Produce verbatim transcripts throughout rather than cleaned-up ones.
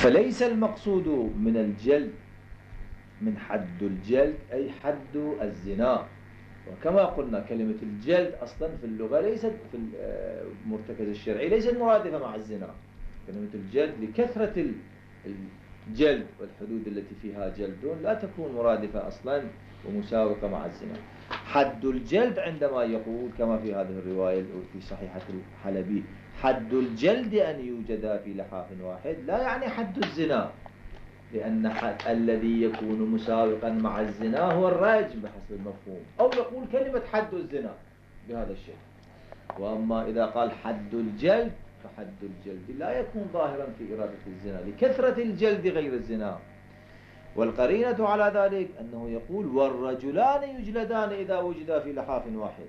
فليس المقصود من الجلد من حد الجلد أي حد الزنا. وكما قلنا كلمة الجلد أصلا في اللغة ليست في المرتكز الشرعي ليست مرادفة مع الزنا. كلمة الجلد لكثرة الجلد والحدود التي فيها جلد لا تكون مرادفة أصلا ومساوقة مع الزنا. حد الجلد عندما يقول كما في هذه الرواية في صحيحة الحلبي حد الجلد أن يوجد في لحاف واحد لا يعني حد الزنا، لأن حد الذي يكون مساوقا مع الزنا هو الرجم بحسب المفهوم، أو يقول كلمة حد الزنا بهذا الشيء. وأما إذا قال حد الجلد فحد الجلد لا يكون ظاهرا في إرادة الزنا لكثرة الجلد غير الزنا. والقرينة على ذلك أنه يقول والرجلان يجلدان إذا وجدا في لحاف واحد.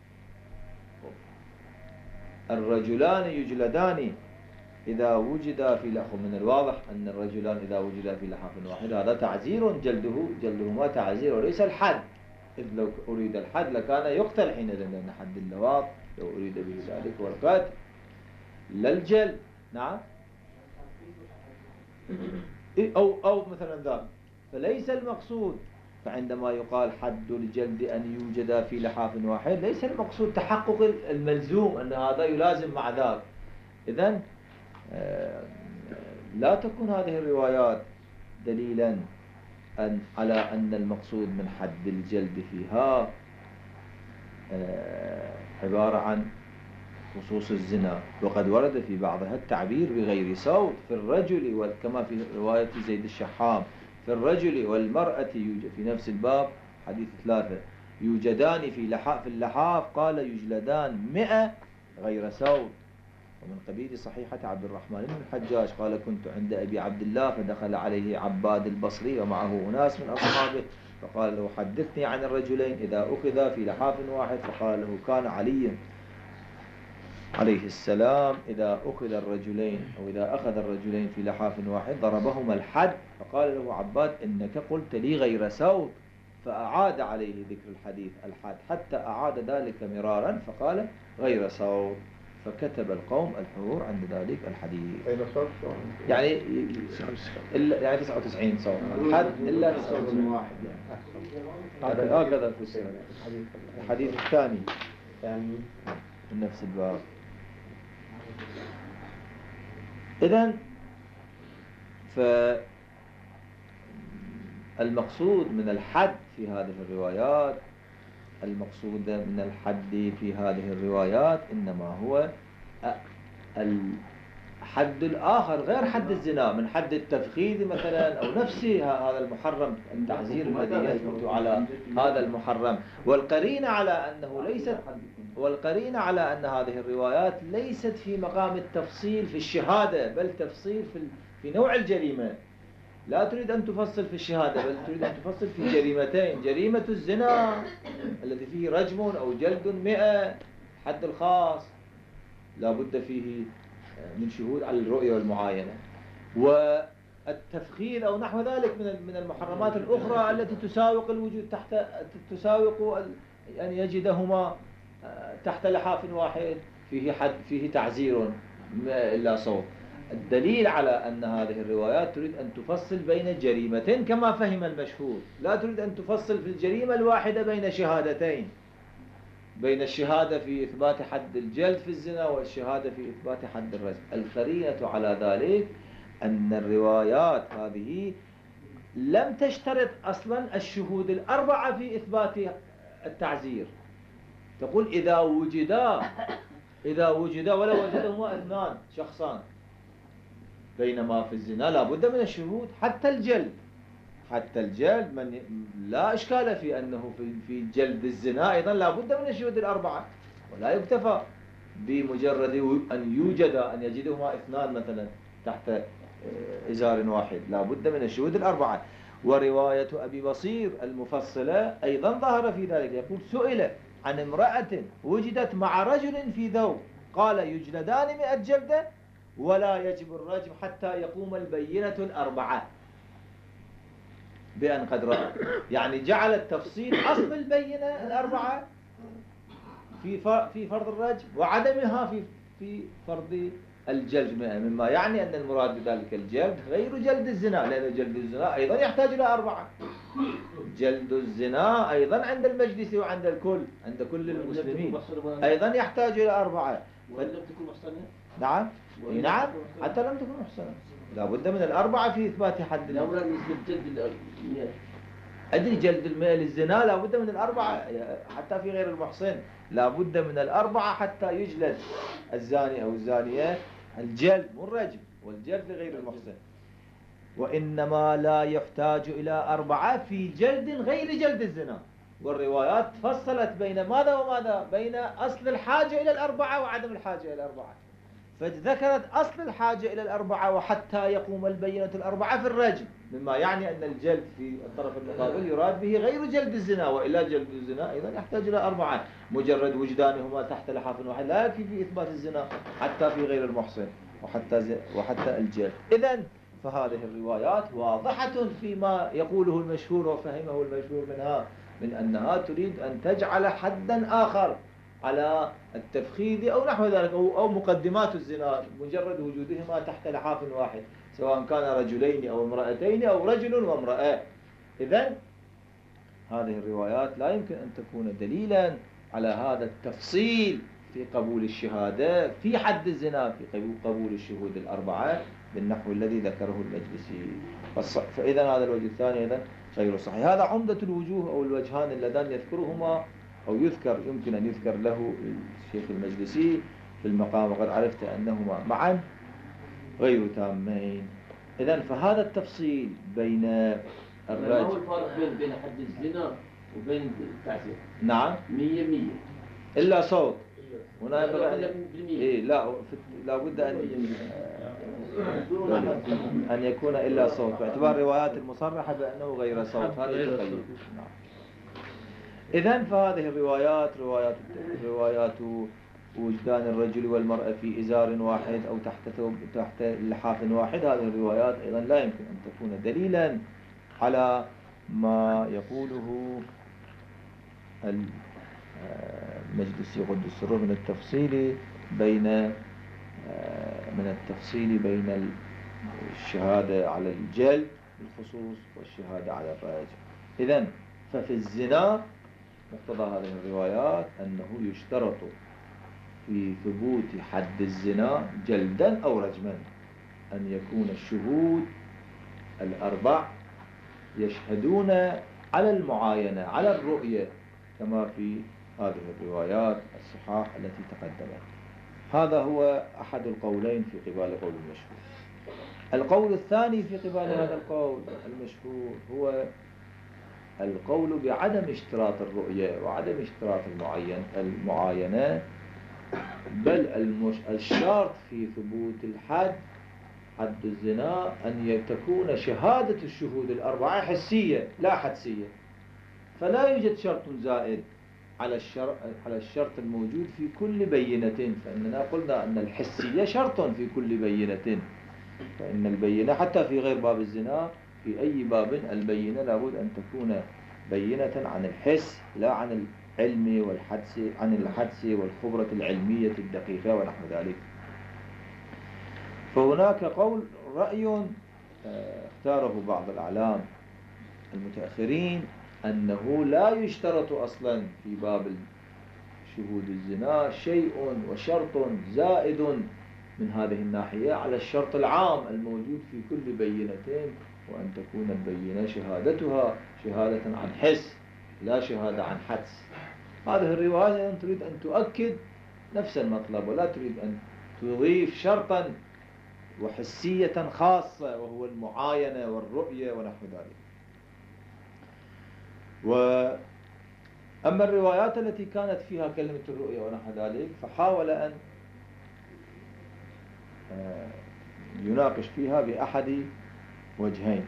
الرجلان يجلدان إذا وجدا في لحاف، من الواضح أن الرجلان إذا وجدا في لحاف واحد هذا تعزير، جلده جلدهما تعزير وليس الحد، إذ لو أريد الحد لكان يقتل حينئذ، لأن حد اللواط لو أريد به ذلك والقتل لا الجلد. نعم أو أو مثلا ذلك. فليس المقصود، فعندما يقال حد الجلد أن يوجد في لحاف واحد ليس المقصود تحقق الملزوم أن هذا يلازم مع ذاك. إذن لا تكون هذه الروايات دليلا أن على أن المقصود من حد الجلد فيها عبارة عن خصوص الزنا. وقد ورد في بعضها التعبير بغير صوت في الرجل، وكما في رواية زيد الشحام في الرجل والمرأة يوجد في نفس الباب حديث ثلاثة يوجدان في لحاف، في اللحاف قال يجلدان مئة غير صوت. ومن قبيل صحيحة عبد الرحمن بن الحجاج قال كنت عند أبي عبد الله فدخل عليه عباد البصري ومعه أناس من أصحابه فقال له حدثني عن الرجلين إذا أخذ في لحاف واحد، فقال له كان علي عليه السلام إذا أخذ الرجلين أو إذا أخذ الرجلين في لحاف واحد ضربهما الحد، فقال له عباد إنك قلت لي غير صوت، فأعاد عليه ذكر الحديث الحد حتى أعاد ذلك مرارا فقال غير صوت، فكتب القوم الحضور عند ذلك الحديث. يعني إلا يعني تسعة وتسعين صوت الحد إلا تسعة وتسعين واحد يعني هكذا في السنة. الحديث الثاني يعني في نفس الباب. إذن فالمقصود من الحد في هذه الروايات المقصود من الحد في هذه الروايات إنما هو الحد الآخر غير حد الزنا، من حد التفخيذ مثلا أو نفسه هذا المحرم، التعزير الذي يثبت على هذا المحرم. والقرينة على أنه ليست والقرينة على أن هذه الروايات ليست في مقام التفصيل في الشهادة، بل تفصيل في في نوع الجريمة. لا تريد أن تفصل في الشهادة بل تريد أن تفصل في جريمتين: جريمة الزنا الذي فيه رجم أو جلد مئة حد الخاص لا بد فيه من شهود على الرؤية والمعاينة، والتفخيذ أو نحو ذلك من من المحرمات الأخرى التي تساوق الوجود تحت تساوق أن يجدهما تحت لحاف واحد فيه حد فيه تعزير إلا صوت. الدليل على أن هذه الروايات تريد أن تفصل بين جريمتين كما فهم المشهود، لا تريد أن تفصل في الجريمة الواحدة بين شهادتين، بين الشهادة في إثبات حد الجلد في الزنا والشهادة في إثبات حد الرجم. القرينة على ذلك أن الروايات هذه لم تشترط أصلا الشهود الأربعة في إثبات التعزير. تقول إذا وجدا إذا وجدا ولو وجدهما اثنان شخصان، بينما في الزنا لا بد من الشهود حتى الجلد. حتى الجلد من لا إشكال في أنه في في جلد الزنا أيضا لا بد من الشهود الأربعة، ولا يكتفى بمجرد أن يوجد أن يجدهما اثنان مثلا تحت إزار واحد، لا بد من الشهود الأربعة. ورواية أبي بصير المفصلة أيضا ظهر في ذلك، يقول سئل عن امرأة وجدت مع رجل في ذوب قال يجلدان مئة جلدة ولا يجب الرجم حتى يقوم البينة الأربعة بأن قد رأى. يعني جعل التفصيل أصل البينة الأربعة في في فرض الرجم وعدمها في في فرض الجلد، مما يعني أن المراد بذلك الجلد غير جلد الزنا، لأن جلد الزنا أيضا يحتاج إلى أربعة. جلد الزنا أيضا عند المجلس وعند الكل، عند كل المسلمين أيضا يحتاج إلى أربعة. وإن لم تكن محصنة؟ نعم نعم حتى لم تكن محصنة لا بد من الأربعة في إثبات حد. لا ولا بالنسبة لجلد المئة. أدري جلد المئة للزنا لا بد من الأربعة، حتى في غير المحصن لا بد من الأربعة حتى يجلد الزاني أو الزانية الجلد مو الرجم، والجلد لغير المحصن. وإنما لا يحتاج إلى أربعة في جلد غير جلد الزنا. والروايات فصلت بين ماذا وماذا؟ بين أصل الحاجة إلى الأربعة وعدم الحاجة إلى الأربعة، فذكرت أصل الحاجة إلى الأربعة وحتى يقوم البينة الأربعة في الرجم، مما يعني أن الجلد في الطرف المقابل يراد به غير جلد الزنا، وإلا جلد الزنا أيضا يحتاج إلى أربعة. مجرد وجدانهما تحت لحاف واحد لا يكفي في إثبات الزنا حتى في غير المحصن وحتى وحتى الجلد. إذن فهذه الروايات واضحة فيما يقوله المشهور وفهمه المشهور منها، من أنها تريد أن تجعل حدا آخر على التفخيذ أو نحو ذلك، أو, أو مقدمات الزنا مجرد وجودهما تحت لحاف واحد، سواء كان رجلين أو امرأتين أو رجل وامرأة. إذن هذه الروايات لا يمكن أن تكون دليلا على هذا التفصيل في قبول الشهادة في حد الزنا، في قبول الشهود الأربعة بالنحو الذي ذكره المجلسي. فإذا هذا الوجه الثاني إذن غير صحيح. هذا عمدة الوجوه أو الوجهان اللذان يذكرهما أو يذكر يمكن أن يذكر له الشيخ المجلسي في المقام، وقد عرفت أنهما معا غير تامين. إذن فهذا التفصيل بين الرجل. ما هو الفارق بين بين حد الزنا وبين التعزير؟ نعم مية مية إلا صوت. هنا لا أن إيه لا لا بد أن أن يكون إلا صوت باعتبار روايات المصرحة بأنه غير صوت. هذا التقييد. نعم. إذن فهذه الروايات روايات روايات وجدان الرجل والمرأة في إزار واحد أو تحت ثوب تحت لحاف واحد، هذه الروايات أيضا لا يمكن أن تكون دليلا على ما يقوله المجلسي قدس سره من التفصيل بين من التفصيل بين الشهادة على الجلد بالخصوص والشهادة على الرجم. إذن ففي الزنا مقتضى هذه الروايات أنه يشترط في ثبوت حد الزنا جلدا أو رجما أن يكون الشهود الأربع يشهدون على المعاينة على الرؤية كما في هذه الروايات الصحاح التي تقدمت. هذا هو أحد القولين في قبال قول المشهور. القول الثاني في قبال هذا القول المشهور هو القول بعدم اشتراط الرؤية وعدم اشتراط المعين المعاينة، بل المش... الشرط في ثبوت الحد حد الزنا أن تكون شهادة الشهود الأربعة حسية لا حدسية، فلا يوجد شرط زائد على الشرط على الشرط الموجود في كل بينة. فإننا قلنا أن الحسية شرط في كل بينة، فإن البينة حتى في غير باب الزنا في أي باب البينة لابد أن تكون بينة عن الحس لا عن العلم والحدس، عن الحدس والخبرة العلمية الدقيقة ونحو ذلك. فهناك قول رأي اختاره بعض الأعلام المتأخرين أنه لا يشترط أصلا في باب شهود الزنا شيء وشرط زائد من هذه الناحية على الشرط العام الموجود في كل بينتين، وأن تكون البينة شهادتها شهادة عن حس لا شهادة عن حدس. هذه الرواية تريد أن تؤكد نفس المطلب ولا تريد أن تضيف شرطا وحسية خاصة وهو المعاينة والرؤية ونحو ذلك. وأما الروايات التي كانت فيها كلمة الرؤية ونحو ذلك فحاول أن يناقش فيها بأحد وجهين.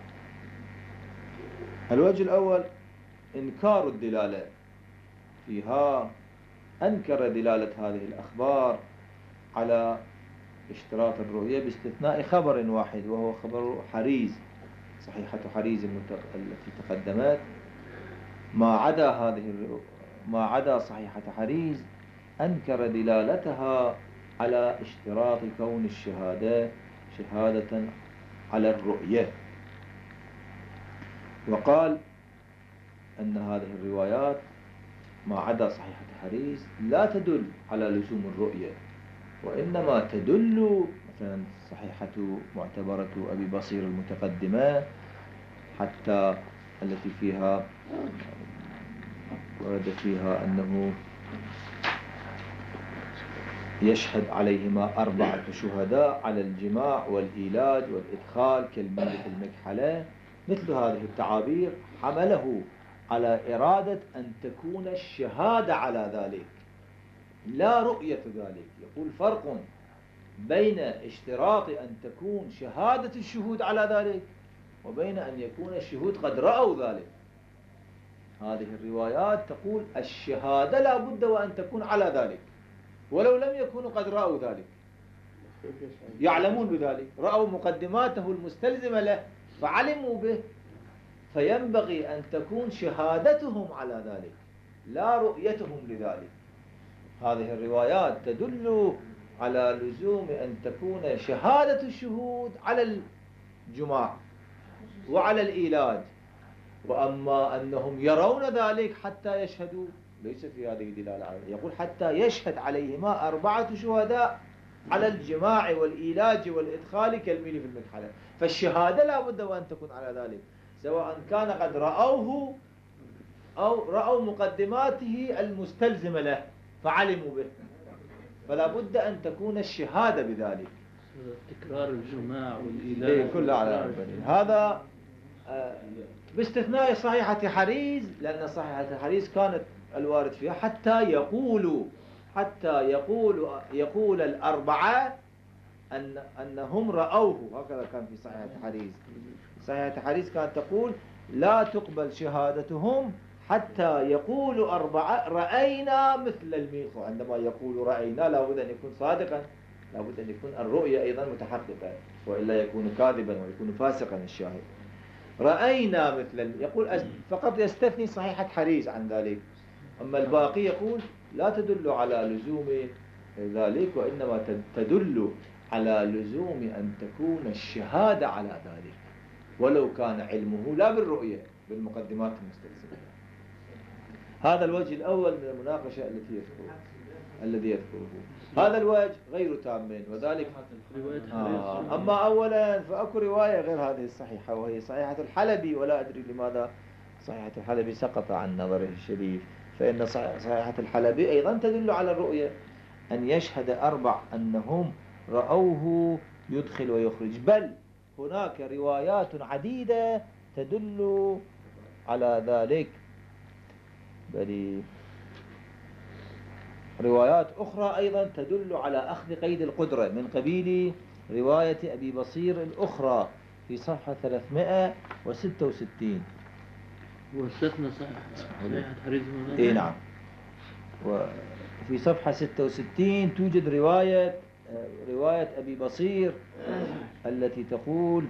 الوجه الأول إنكار الدلالة فيها، أنكر دلالة هذه الأخبار على اشتراط الرؤية باستثناء خبر واحد وهو خبر حريز، صحيحة حريز التي تقدمت. ما عدا هذه ما عدا صحيحة حريز أنكر دلالتها على اشتراط كون الشهادة شهادة على الرؤية. وقال أن هذه الروايات ما عدا صحيحة حريز لا تدل على لزوم الرؤية، وإنما تدل مثلا صحيحة معتبرة أبي بصير المتقدمة حتى التي فيها ورد فيها أنه يشهد عليهما أربعة شهداء على الجماع والإيلاج والإدخال كالميل في المكحلة. مثل هذه التعابير حمله على إرادة أن تكون الشهادة على ذلك لا رؤية ذلك. يقول فرق بين اشتراط أن تكون شهادة الشهود على ذلك وبين أن يكون الشهود قد رأوا ذلك. هذه الروايات تقول الشهادة لا بد وأن تكون على ذلك ولو لم يكونوا قد رأوا ذلك، يعلمون بذلك، رأوا مقدماته المستلزمة له فعلموا به، فينبغي أن تكون شهادتهم على ذلك لا رؤيتهم لذلك. هذه الروايات تدل على لزوم أن تكون شهادة الشهود على الجماع وعلى الإيلاج، وأما أنهم يرون ذلك حتى يشهدوا ليس في هذه دلالة على ذلك. يقول حتى يشهد عليهما أربعة شهداء على الجماع والإيلاج والإدخال كالميل في المكحلة، فالشهادة لا بد وأن تكون على ذلك سواء كان قد رأوه أو رأوا مقدماته المستلزمة له فعلموا به، فلا بد أن تكون الشهادة بذلك. تكرار الجماع والإيلاج إيه كلها على البنين. هذا آه باستثناء صحيحة حريز، لأن صحيحة حريز كانت الوارد فيها حتى يقولوا حتى يقول يقول الأربعة أن أنهم رأوه، هكذا كان في صحيحة حريز. صحيحة حريز كانت تقول لا تقبل شهادتهم حتى يقول أربعة رأينا مثل الميخ. عندما يقول رأينا لا بد أن يكون صادقا، لا بد أن يكون الرؤية أيضا متحققة، وإلا يكون كاذبا ويكون فاسقا الشاهد. رأينا مثل الميخ يقول فقط يستثني صحيحة حريز عن ذلك، أما الباقي يقول لا تدل على لزوم ذلك وإنما تدل على لزوم أن تكون الشهادة على ذلك ولو كان علمه لا بالرؤية بالمقدمات المستلزمة. هذا الوجه الأول من المناقشة التي يذكره الذي يذكره. هذا الوجه غير تام، وذلك آه. أما أولا فأكو رواية غير هذه الصحيحة وهي صحيحة الحلبي، ولا أدري لماذا صحيحة الحلبي سقط عن نظره الشريف، فإن صحيحة الحلبي أيضا تدل على الرؤية، أن يشهد أربع أنهم رأوه يدخل ويخرج، بل هناك روايات عديدة تدل على ذلك، بل روايات أخرى أيضا تدل على أخذ قيد القدرة من قبيل رواية أبي بصير الأخرى في صفحة ثلاثمائة وستة وستين. واستثنى صحيحة حريز هنا. إيه نعم. وفي صفحة ستة وستين توجد رواية رواية أبي بصير التي تقول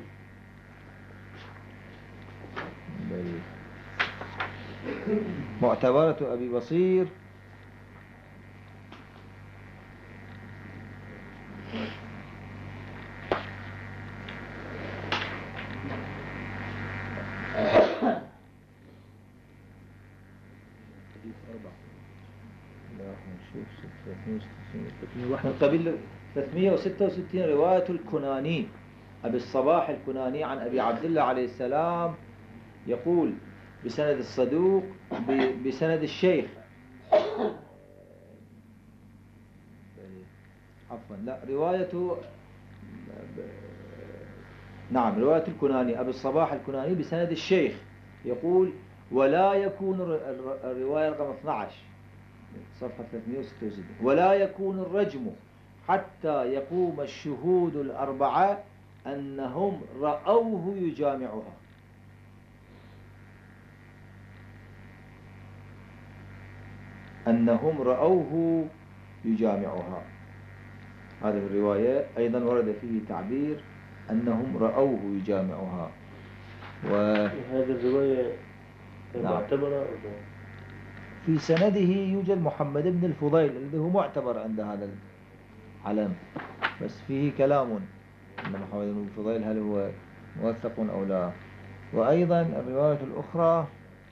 معتبرة أبي بصير من قبيل ثلاثمائة وستة وستين رواية الكناني أبي الصباح الكناني عن أبي عبد الله عليه السلام يقول بسند الصدوق بسند الشيخ عفوا لا رواية نعم رواية الكناني أبي الصباح الكناني بسند الشيخ يقول ولا يكون الرواية رقم اثني عشر صفحة ثلاثمائة وستة وستين ولا يكون الرجم حتى يقوم الشهود الأربعة أنهم رأوه يجامعها. أنهم رأوه يجامعها. هذه الرواية أيضا ورد فيه تعبير أنهم رأوه يجامعها. وهذه الرواية معتبرة في سنده يوجد محمد بن الفضيل الذي هو معتبر عند هذا علم، بس فيه كلام أن محمد بن فضيل هل هو موثق أو لا. وأيضا الرواية الأخرى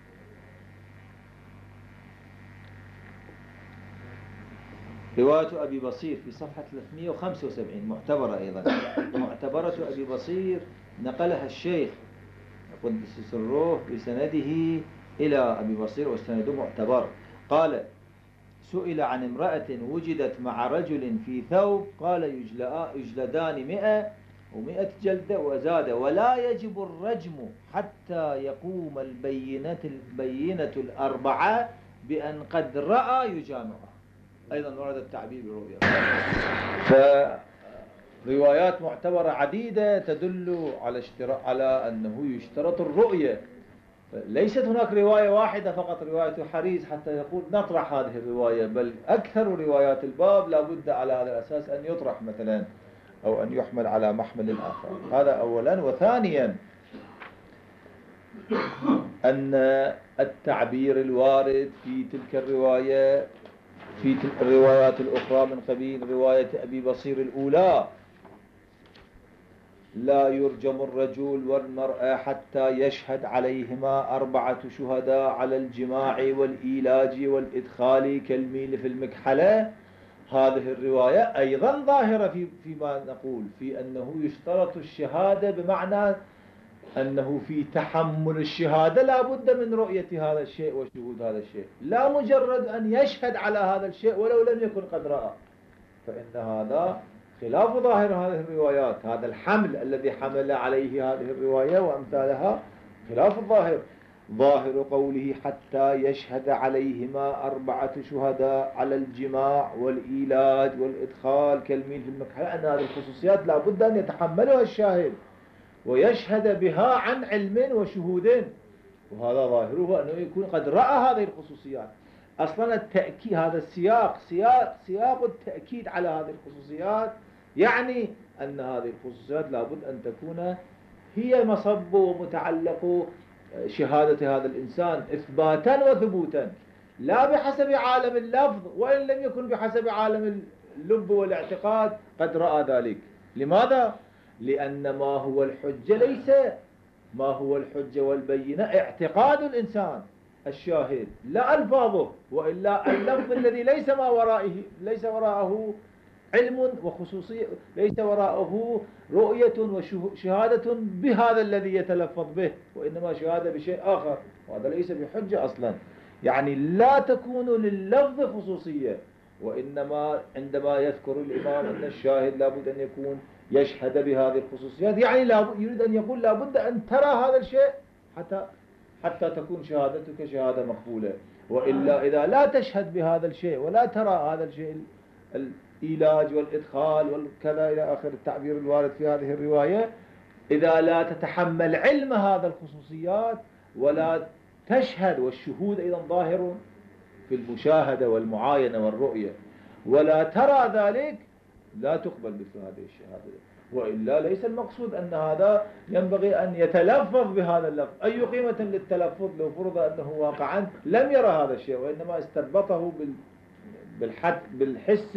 رواية أبي بصير في صفحة ثلاثمئة وخمسة وسبعين معتبرة أيضا. معتبرة أبي بصير نقلها الشيخ قدس سره بسنده إلى أبي بصير والسند معتبر. قال: سئل عن امرأة وجدت مع رجل في ثوب، قال: يجلدان مئة ومئة جلدة وزاد: ولا يجب الرجم حتى يقوم البينة البينة الأربعة بأن قد رأى يجامعه. أيضا ورد التعبير برؤية. فروايات معتبرة عديدة تدل على اشتراط على أنه يشترط الرؤية. ليست هناك رواية واحدة فقط، رواية حريز، حتى يقول نطرح هذه الرواية، بل أكثر روايات الباب لا بد على هذا الأساس أن يطرح مثلا أو أن يحمل على محمل آخر. هذا أولا. وثانيا أن التعبير الوارد في تلك الرواية في تلك الروايات الأخرى من قبيل رواية أبي بصير الأولى: لا يرجم الرجل والمرأة حتى يشهد عليهما أربعة شهداء على الجماع والإيلاج والإدخال كالميل في المكحلة. هذه الرواية أيضا ظاهرة في فيما نقول في أنه يشترط الشهادة، بمعنى أنه في تحمل الشهادة لا بد من رؤية هذا الشيء وشهود هذا الشيء، لا مجرد أن يشهد على هذا الشيء ولو لم يكن قد رأى. فإن هذا خلاف ظاهر هذه الروايات. هذا الحمل الذي حمل عليه هذه الرواية وأمثالها خلاف الظاهر. ظاهر قوله حتى يشهد عليهما أربعة شهداء على الجماع والإيلاج والإدخال كالميل في المكحلة، أن هذه الخصوصيات لا بد أن يتحملها الشاهد ويشهد بها عن علم وشهود، وهذا ظاهره أنه يكون قد رأى هذه الخصوصيات. أصلا التأكيد، هذا السياق سياق سياق التأكيد على هذه الخصوصيات، يعني أن هذه الخصوصيات لابد أن تكون هي مصب ومتعلق شهادة هذا الإنسان إثباتا وثبوتا، لا بحسب عالم اللفظ، وإن لم يكن بحسب عالم اللب والاعتقاد قد رأى ذلك. لماذا؟ لأن ما هو الحجة ليس ما هو الحجة والبينة اعتقاد الإنسان الشاهد لا ألفاظه، وإلا اللفظ الذي ليس ما ورائه ليس وراءه علم وخصوصية، ليس وراءه رؤية وشهادة بهذا الذي يتلفظ به، وإنما شهادة بشيء آخر، وهذا ليس بحجة أصلا. يعني لا تكون لللفظ خصوصية، وإنما عندما يذكر الإمام أن الشاهد لابد أن يكون يشهد بهذه الخصوصيات، يعني يريد أن يقول لابد أن ترى هذا الشيء حتى حتى تكون شهادتك شهادة مقبولة. وإلا إذا لا تشهد بهذا الشيء ولا ترى هذا الشيء الإيلاج والإدخال والكذا إلى آخر التعبير الوارد في هذه الرواية، إذا لا تتحمل علم هذا الخصوصيات ولا تشهد، والشهود أيضا ظاهر في المشاهدة والمعاينة والرؤية، ولا ترى ذلك، لا تقبل مثل هذه الشهادة. وإلا ليس المقصود أن هذا ينبغي أن يتلفظ بهذا اللفظ. أي قيمة للتلفظ لو فرض أنه واقعا لم يرى هذا الشيء، وإنما استربطه بالحد بالحس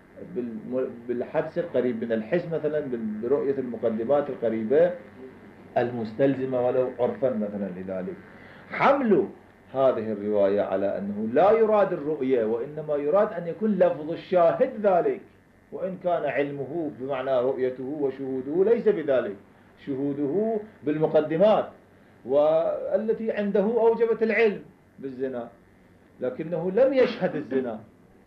بالحدس القريب من الحس، مثلا برؤية المقدمات القريبة المستلزمة ولو عرفا مثلا لذلك. حمل هذه الرواية على أنه لا يراد الرؤية، وإنما يراد أن يكون لفظ الشاهد ذلك، وإن كان علمه بمعنى رؤيته وشهوده ليس بذلك، شهوده بالمقدمات والتي عنده أوجبت العلم بالزنا، لكنه لم يشهد الزنا.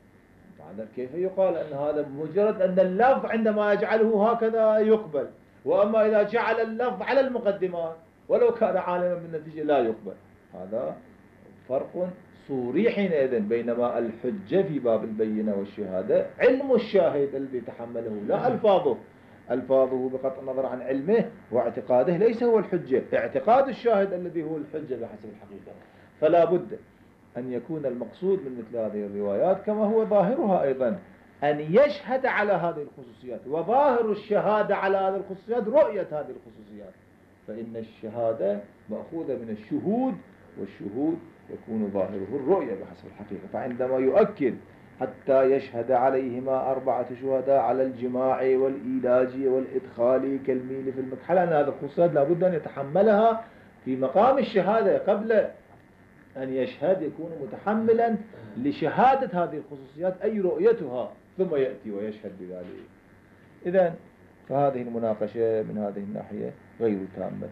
كيف يقال أن هذا مجرد أن اللفظ عندما يجعله هكذا يقبل، وأما إذا جعل اللفظ على المقدمات ولو كان عالما بالنتيجة لا يقبل؟ هذا فرق صوري حينئذ. بينما الحجة في باب البينة والشهادة علم الشاهد الذي تحمله لا ألفاظه. ألفاظه بقطع النظر عن علمه واعتقاده ليس هو الحجة، اعتقاد الشاهد الذي هو الحجة بحسب الحقيقة. فلا بد أن يكون المقصود من مثل هذه الروايات كما هو ظاهرها أيضا أن يشهد على هذه الخصوصيات، وظاهر الشهادة على هذه الخصوصيات رؤية هذه الخصوصيات، فإن الشهادة مأخوذة من الشهود، والشهود يكون ظاهره الرؤية بحسب الحقيقة. فعندما يؤكد حتى يشهد عليهما أربعة شهداء على الجماع والإيلاج والإدخال كالميل في المكحلة. أن هذه الخصوصيات لابد أن يتحملها في مقام الشهادة قبل أن يشهد، يكون متحملا لشهادة هذه الخصوصيات أي رؤيتها، ثم يأتي ويشهد بذلك. إذن فهذه المناقشة من هذه الناحية غير تامة.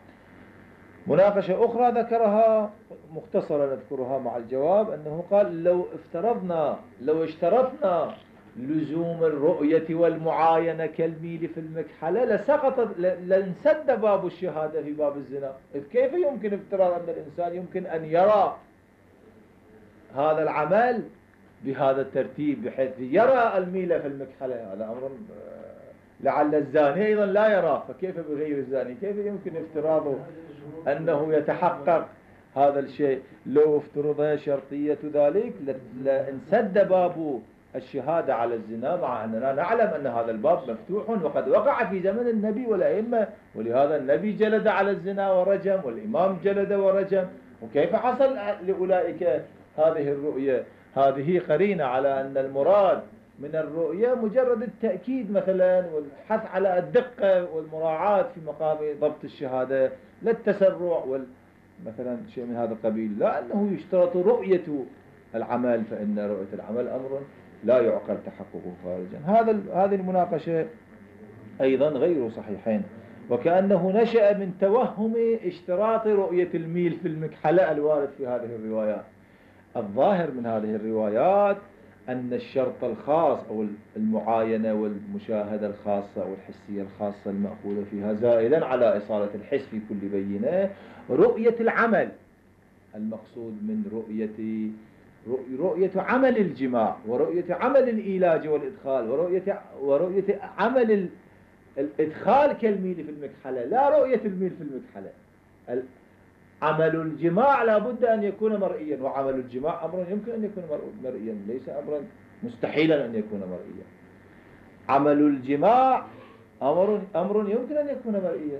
مناقشة أخرى ذكرها مختصرة نذكرها مع الجواب، أنه قال لو افترضنا لو اشترطنا لزوم الرؤية والمعاينة كالميل في المكحلة لسقط لانسد باب الشهادة في باب الزنا. كيف يمكن افتراض أن الإنسان يمكن أن يرى هذا العمل بهذا الترتيب بحيث يرى الميل في المكحلة؟ هذا أمر لعل الزاني أيضا لا يراه، فكيف بغير الزاني؟ كيف يمكن افتراضه أنه يتحقق هذا الشيء؟ لو افترض شرطية ذلك لانسد باب الشهادة على الزنا، مع أننا نعلم أن هذا الباب مفتوح وقد وقع في زمن النبي والأئمة، ولهذا النبي جلد على الزنا ورجم، والإمام جلد ورجم. وكيف حصل لأولئك هذه الرؤية؟ هذه قرينة على أن المراد من الرؤية مجرد التأكيد مثلا والحث على الدقة والمراعاة في مقام ضبط الشهادة، لا التسرع وال مثلا شيء من هذا القبيل، لا أنه يشترط رؤية العمل، فإن رؤية العمل أمر لا يعقل تحققه خارجا. هذا هذه المناقشة أيضا غير صحيحين، وكأنه نشأ من توهم اشتراط رؤية الميل في المكحلة الوارد في هذه الروايات. الظاهر من هذه الروايات أن الشرط الخاص أو المعاينة والمشاهدة الخاصة أو الحسية الخاصة المأخوذة فيها زائدا على إصالة الحس في كل بينة رؤية العمل. المقصود من رؤية رؤية عمل الجماع، ورؤية عمل الإيلاج والإدخال، ورؤية ورؤية عمل الإدخال كالميل في المكحلة، لا رؤية الميل في المكحلة. عمل الجماع لا بد أن يكون مرئيا، وعمل الجماع أمر يمكن أن يكون مرئيا، ليس أمرا مستحيلا أن يكون مرئيا. عمل الجماع أمر أمر يمكن أن يكون مرئيا،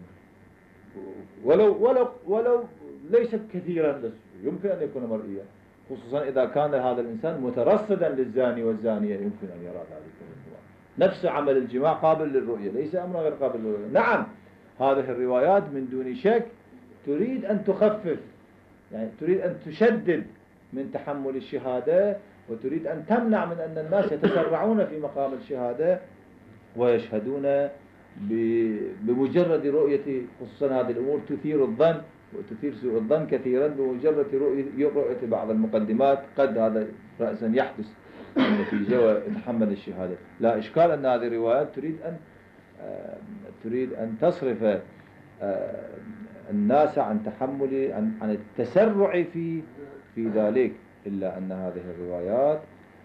ولو ولو ولو ليس كثيرا يمكن أن يكون مرئيا، خصوصا إذا كان هذا الإنسان مترصدا للزاني والزانية يمكن أن يرى ذلك. نفس عمل الجماع قابل للرؤية، ليس أمر غير قابل للرؤية. نعم هذه الروايات من دون شك تريد أن تخفف، يعني تريد أن تشدد من تحمل الشهادة، وتريد أن تمنع من أن الناس يتسرعون في مقام الشهادة ويشهدون بمجرد رؤية، خصوصا هذه الأمور تثير الظن وتثير سوء الظن كثيرا بمجرد رؤية, رؤية بعض المقدمات قد هذا رأسا يحدث النتيجة ويتحمل الشهادة. لا إشكال أن هذه الروايات تريد أن تريد أن تصرف الناس عن تحمل عن, عن التسرع في في ذلك، إلا أن هذه الروايات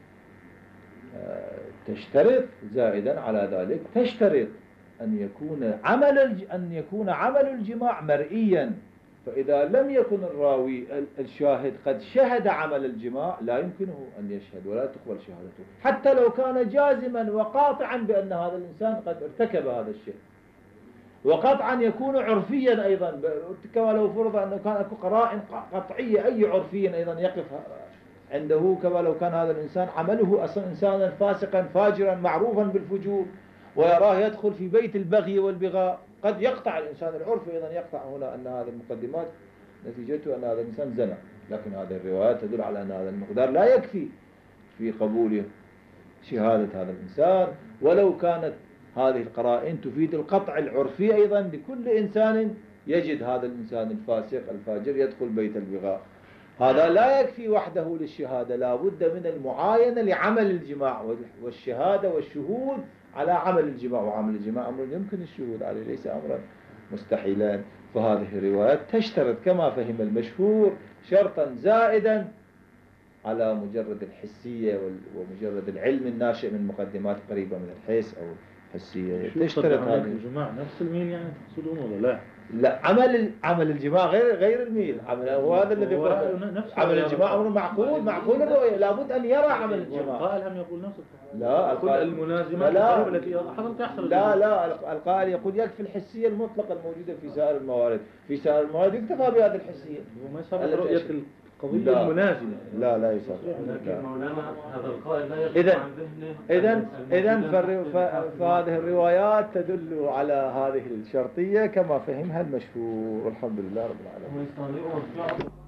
تشترط زائدا على ذلك تشترط أن يكون عمل أن يكون عمل الجماع مرئيا. فإذا لم يكن الراوي الشاهد قد شهد عمل الجماع لا يمكنه أن يشهد ولا تقبل شهادته، حتى لو كان جازما وقاطعا بأن هذا الإنسان قد ارتكب هذا الشيء، وقطعا يكون عرفيا أيضا، كما لو فرض أنه كان أكو قرائن قطعية أي عرفيا أيضا يقف عنده، كما لو كان هذا الإنسان عمله أصلا إنسانا فاسقا فاجرا معروفا بالفجور ويراه يدخل في بيت البغي والبغاء، قد يقطع الإنسان العرف أيضا يقطع هنا أن هذه المقدمات نتيجته أن هذا الإنسان زنى. لكن هذه الروايات تدل على أن هذا المقدار لا يكفي في قبول شهادة هذا الإنسان، ولو كانت هذه القرائن تفيد القطع العرفي أيضا لكل إنسان يجد هذا الإنسان الفاسق الفاجر يدخل بيت البغاء. هذا لا يكفي وحده للشهادة، لا بد من المعاينة لعمل الجماع والشهادة والشهود على عمل الجماع، وعمل الجماع أمر يمكن الشهود عليه ليس أمرا مستحيلا. فهذه الروايات تشترط كما فهم المشهور شرطا زائدا على مجرد الحسية ومجرد العلم الناشئ من مقدمات قريبة من الحس أو الحسية. تشترط هذه الجماع نفس الميل يعني تقصدون ولا لا؟ لا، عمل عمل الجماع غير غير الميل. عمل هو هذا الذي عمل الجماع أمر معقول معقول الرؤية، لابد أن يرى عمل الجماع. القائل هم يقول نفس لا، القائل الملازمة لا التي حصلت تحصل. لا لا القائل يقول يكفي الحسية المطلقة الموجودة في سائر الموارد، في سائر الموارد يكتفى بهذه الحسية. وما صار رؤية قضية لا. الملازمة. لا لا يصح. لكن مولانا هذا القائل لا يغيب إذن عن ذهنه. إذن إذن فالر- ف- فهذه الروايات تدل على هذه الشرطية كما فهمها المشهور. الحمد لله رب العالمين. ويستهزئون